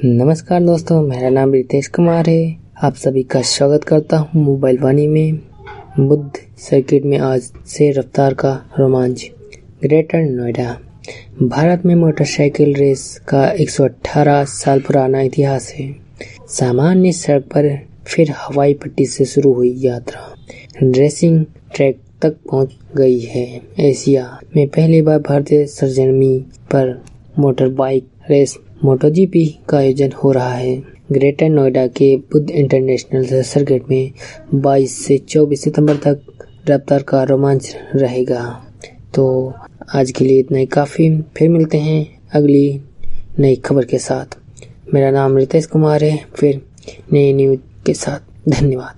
नमस्कार दोस्तों, मेरा नाम रितेश कुमार है। आप सभी का स्वागत करता हूं मोबाइल वाणी में। बुद्ध सर्किट में आज से रफ्तार का रोमांच। ग्रेटर नोएडा। भारत में मोटरसाइकिल रेस का 118 साल पुराना इतिहास है। सामान्य सड़क पर फिर हवाई पट्टी से शुरू हुई यात्रा रेसिंग ट्रैक तक पहुंच गई है। एशिया में पहली बार भारतीय सरजमी पर मोटर बाइक रेस मोटोजीपी का आयोजन हो रहा है। ग्रेटर नोएडा के बुद्ध इंटरनेशनल सर्किट में 22 से 24 सितंबर तक रफ्तार का रोमांच रहेगा। तो आज के लिए इतना ही काफ़ी। फिर मिलते हैं अगली नई खबर के साथ। मेरा नाम रितेश कुमार है। फिर नई न्यूज़ के साथ। धन्यवाद।